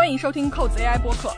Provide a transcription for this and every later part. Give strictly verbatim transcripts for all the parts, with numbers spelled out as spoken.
欢迎收听扣子 A I 播客。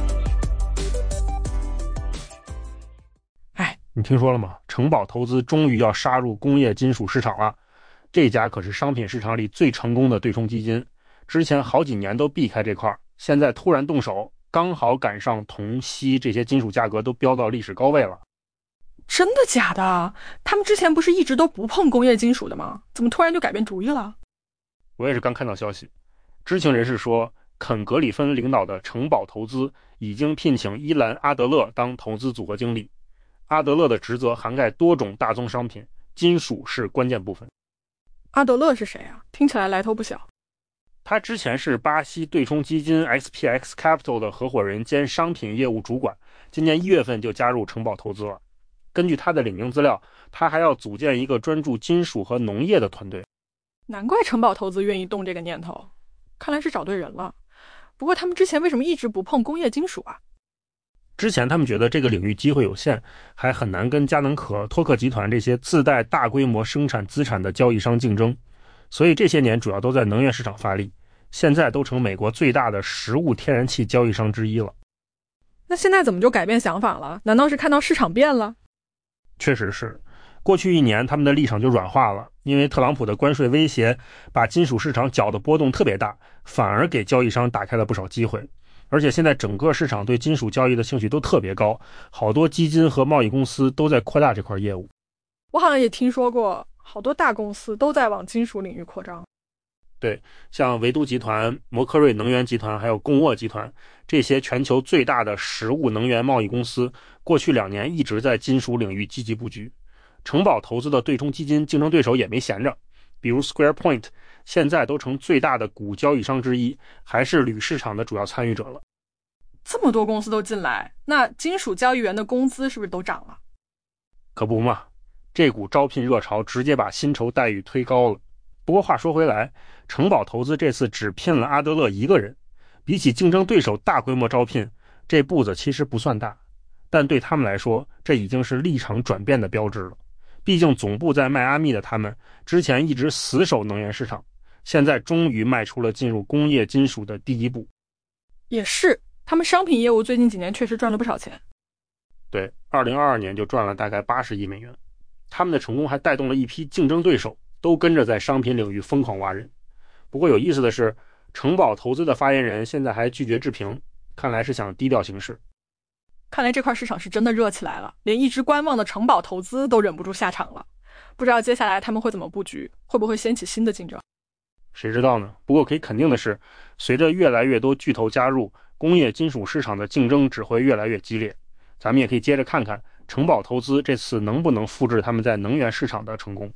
哎，你听说了吗？城堡投资终于要杀入工业金属市场了。这家可是商品市场里最成功的对冲基金，之前好几年都避开这块，现在突然动手，刚好赶上铜、锡这些金属价格都飙到历史高位了。 真的假的？他们之前不是一直都不碰工业金属的吗？怎么突然就改变主意了？ 我也是刚看到消息，知情人士说，肯格里芬领导的城堡投资已经聘请伊兰·阿德勒当投资组合经理。阿德勒的职责涵盖多种大宗商品，金属是关键部分。 阿德勒是谁啊？听起来来头不小。 他之前是巴西对冲基金 X P X Capital 的合伙人兼商品业务主管，今年一月份就加入城堡投资了。根据他的领英资料，他还要组建一个专注金属和农业的团队。 难怪城堡投资愿意动这个念头，看来是找对人了。不过他们之前为什么一直不碰工业金属啊？ 之前他们觉得这个领域机会有限，还很难跟佳能可、托克集团这些自带大规模生产资产的交易商竞争，所以这些年主要都在能源市场发力，现在都成美国最大的实物天然气交易商之一了。 那现在怎么就改变想法了？难道是看到市场变了？ 确实是，过去一年他们的立场就软化了，因为特朗普的关税威胁把金属市场搅得波动特别大，反而给交易商打开了不少机会。而且现在整个市场对金属交易的兴趣都特别高，好多基金和贸易公司都在扩大这块业务。 我好像也听说过，好多大公司都在往金属领域扩张。 对，像维都集团、摩科瑞能源集团还有贡沃集团，这些全球最大的实物能源贸易公司，过去两年一直在金属领域积极布局。城堡投资的对冲基金竞争对手也没闲着，比如 Square Point 现在都成最大的股交易商之一，还是铝市场的主要参与者了。 这么多公司都进来，那金属交易员的工资是不是都涨了？ 可不嘛，这股招聘热潮直接把薪酬待遇推高了。不过话说回来，城堡投资这次只聘了阿德勒一个人，比起竞争对手大规模招聘，这步子其实不算大，但对他们来说，这已经是立场转变的标志了。毕竟总部在迈阿密的他们，之前一直死守能源市场，现在终于迈出了进入工业金属的第一步。 也是，他们商品业务最近几年确实赚了不少钱。 对，二零二二年就赚了大概八十亿美元。他们的成功还带动了一批竞争对手，都跟着在商品领域疯狂挖人。不过有意思的是，城堡投资的发言人现在还拒绝置评，看来是想低调行事。 看来这块市场是真的热起来了，连一直观望的城堡投资都忍不住下场了。不知道接下来他们会怎么布局，会不会掀起新的竞争？ 谁知道呢？不过可以肯定的是，随着越来越多巨头加入，工业金属市场的竞争只会越来越激烈。咱们也可以接着看看城堡投资这次能不能复制他们在能源市场的成功。